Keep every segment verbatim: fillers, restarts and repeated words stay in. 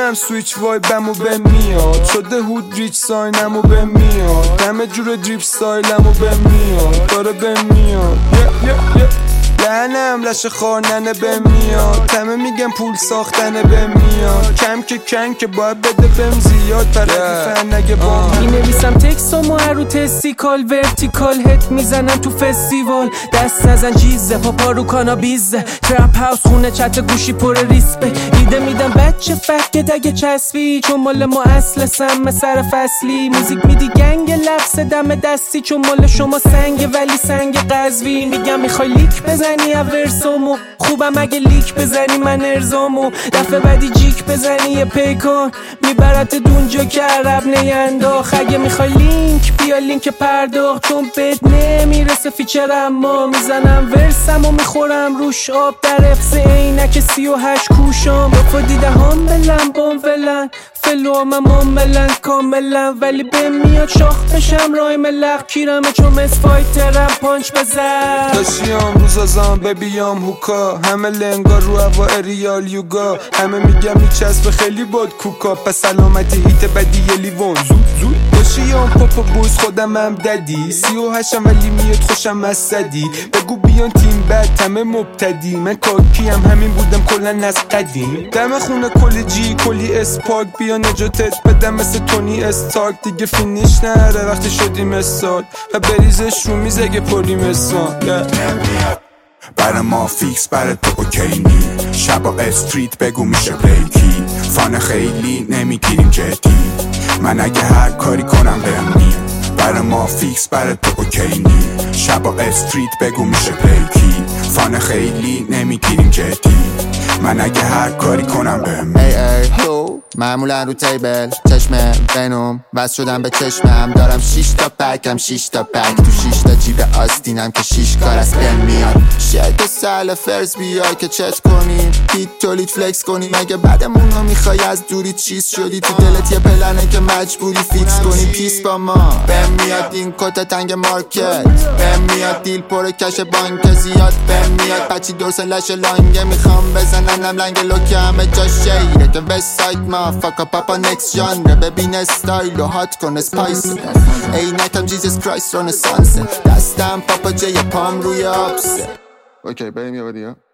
میزنم سویچ وایبمو به میاد، شده هود ریچ ساینمو به میاد، همه جور دریپ سایلمو به میاد، داره به میاد yeah, yeah, yeah. لعنم لشه خارننه به میاد، همه میگم پول ساختنه به میاد، کم که کن که باید بده بهم زیاد پردی فن نگه با من. می نویسم تکسامو هرو تستیکال ورتیکال هت میزنم تو فستیوال، دست نزن چیزه پاپا رو کانابیزه، ترپ هاوس خونه چت گوشی پر ریسپه، ایده میدم بچه فکت اگه چسبی، چون مال ما اصل سم سر فصلی، موزیک میدی گنگ لفظ دم دستی، چون مال شما سنگ ولی سنگ قزوین، میگم میخوای لیک بزنی ورسامو، خوبم اگه لیک بزنی من ارزامو، دفعه بعدی جیک بزنی یه پیکان میبرت دونجا که عرب نینداخ، اگه میخوای لینک بیا لینک پرداخت، چون بهت نمیرسه فیچر اما میزنم ورسمو میخورم روش آب، در افس عینک سی و هشت کوشام بفا دیده هم بلن بام ولن فلو هم ماملن کاملن، ولی به میاد شاخ بشم رای ملق کیرمه چون مس فایترم پانچ بزن، داشیام روز ازام ببیام هوکا، همه لنگا رو هوا اریال یوگا، همه میگم میچسب خیلی باد کوکا، پس سلامتی هیت بدی یه لیوان زود زود، داشیام پاپا بوز خودم هم ددی، سی و هشتم ولی میاد خوشم از صدی، بگو بیان تیم بد همه مبتدی، من کاکیم همین بودم کلن از قدیم، دم خونه کلی جی کلی اسپاک، بیا نجاتت بدم مثل تونی استارک، دیگه فینیش نره وقتی شدیم استارک و بریزش رو میز اگه پریم استان برا ما فیکس برا تو اوکی نی، شبا استریت بگو میشه بریکی، فان خیلی نمیگیریم جدی، من اگه هر کاری کنم بهم نی، برا ما فیکس برا تو اوکی نی، شبا استریت بگو میشه بریکی، فان خیلی نمیگیریم جدی، من اگه هر کاری کنم بهم ای ای هو معمولا رو تیبل چشم بنوم وز شدم به چشمم، دارم شیش تا پکم شیش تا پک تو شیش تا جیب آستینم که شیش کار از بین میاد، شد سال فرز بیای که چت کنی پیت تولید فلکس کنی، مگه بعدمونو میخوای از دوری چیز شدی، تو دلت یه پلنه که مجبوری فیکس کنی، پیس با ما بهم میاد این کت تنگ مارکت، بهم میاد دیل پر کش بانک زیاد، بهم میاد بچی دورسن لش لانگه میخوام بزننم لنگ لوکه همه جا شیره که وست ساید ما فاکا پاپا نکس ژانر، ببین استایل و هات کن اسپایس، ای نکم جیزس کرایست رنسانس، دستم پاپا جی پام روی آبسه. اوکی بریم یه بادی ها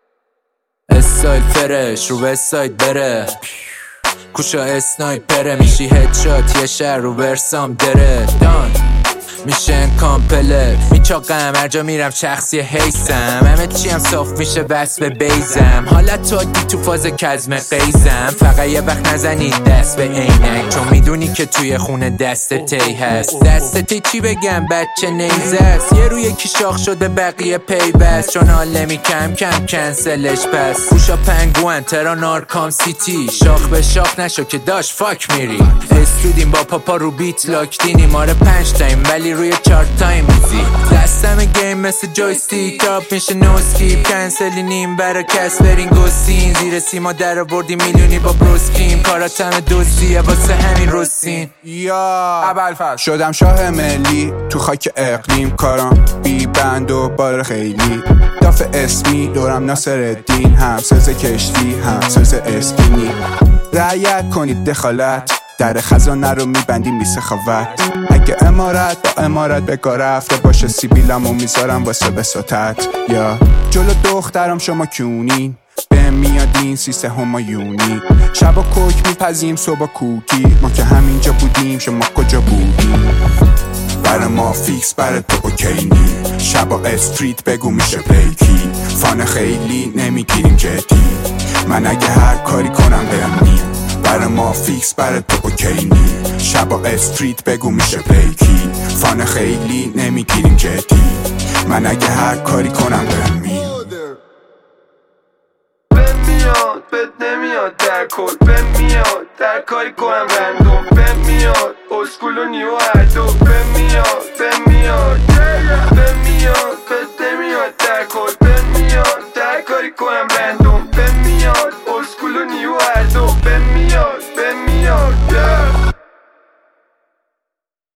استایل فرش رو وستساید بره، کوشا اسنایپره میشی هدشات یه شهر رو ورسام دره، دان میشن کامپله میچاقم هر جا میرم شخصی حیثم، همه چیم صاف میشه بس به بیزم، حالت تو دی تو فاز کزم قیزم، فقط یه وقت نزنید دست به عینک، چون میدونی که توی خونه دست تی هست، دست تی چی بگم بچه نیزه است، یه روی یکی شاخ شد به بقیه پیوست، چون حالمی کم کم کنسلش پس، پوشا پنگوان ترا نارکام سیتی، شاخ به شاخ نشو که داش فاک میری، استودیم با پاپا رو بیت لاک دینی ماره پنج تایم ولی روی چارت تایم بیزی، دستم گیم مثل جویستیک تاپ میشه نوسکیپ، کنسلی نیم برا کس برین گوسین، زیر سیما در آوردی میلیونی با بروسکیم، کاراتم دوزیه واسه همین روسین، یا ابوالفضل شدم شاه ملی تو خاک اقلیم، کارم بی بند و بار خیلی، داف اسمی دورم ناصر الدین، هم ساز کشتی هم ساز اسکینی، رعایت کنید دخالت در خزانه رو میبندیم بی سخاوت، اگه امارت با امارت به کار رفته باشه سیبیلمو میذارم واسه بساطت، یا جلو دخترم شما کیونین به میادین سیسه همایونی، شبا کوک میپزیم صبح کوکی، ما که همینجا بودیم شما کجا بودیم، برا ما فیکس برا تو اوکی نی، شبا استریت بگو میشه بریکی، فان خیلی نمیگیریم جدی، من اگه هر کاری کنم بهم نی، برا ما فیکس برا تو اوکی نی، شبا استریت بگو میشه بریکی، فان خیلی نمیگیریم جدی، من اگه هر کاری کنم بهم میاد بهم میاد بد نمیاد در کل، بهم میاد در کاری کنم رندوم، بهم میاد اسکول و نیو هر دو، بهم میاد بهم میاد